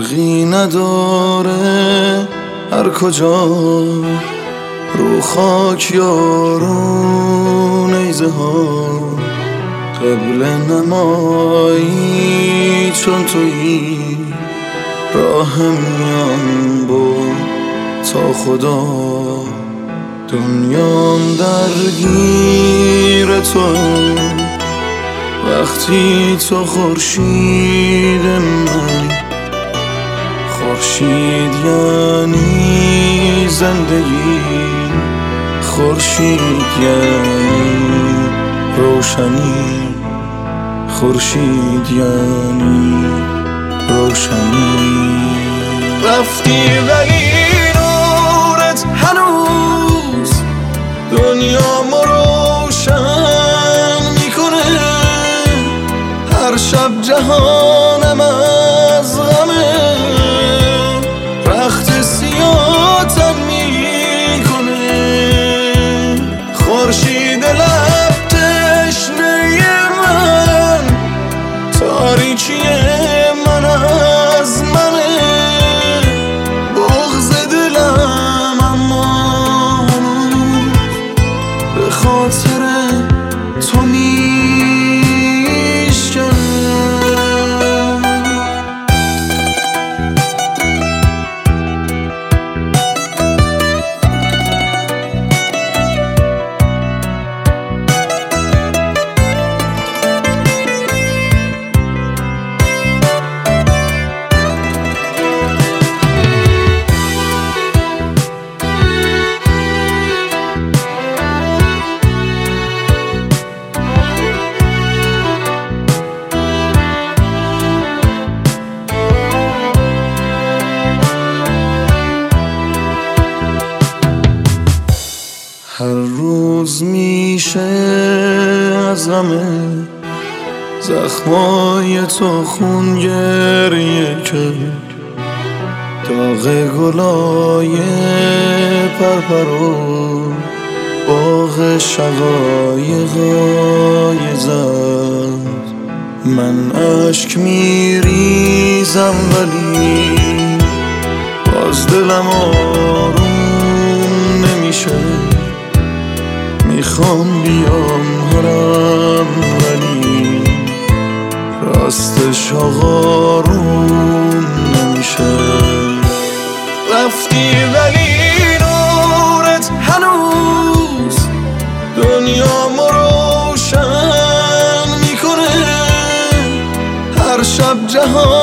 فرقی نداره هر کجا رو خاک یارو نیزه ها قبل نمایی چون تویی راه میان با تا خدا دنیام درگیر تو وقتی تو خورشید من خورشید یعنی زندگی خورشید یعنی روشنی خورشید یعنی روشنی رفتی ولی نورت هنوز دنیا ما روشن میکنه هر شب جهانم از غمه رخت سیاتم میکنه خورشید لب تشنه من تاریکی من از منه بغض دلم اما به خاطر تو هر روز میشه از غمه زخمای تو خون گریه که داغ گلای پرپرو باغ شقایقای زد من اشک میریزم ولی باز دلم آروم نمیشه میخوام بیام هرم ولی راستش آروم نمیشه رفتی ولی نورت هنوز دنیا ما روشن میکنه هر شب جهان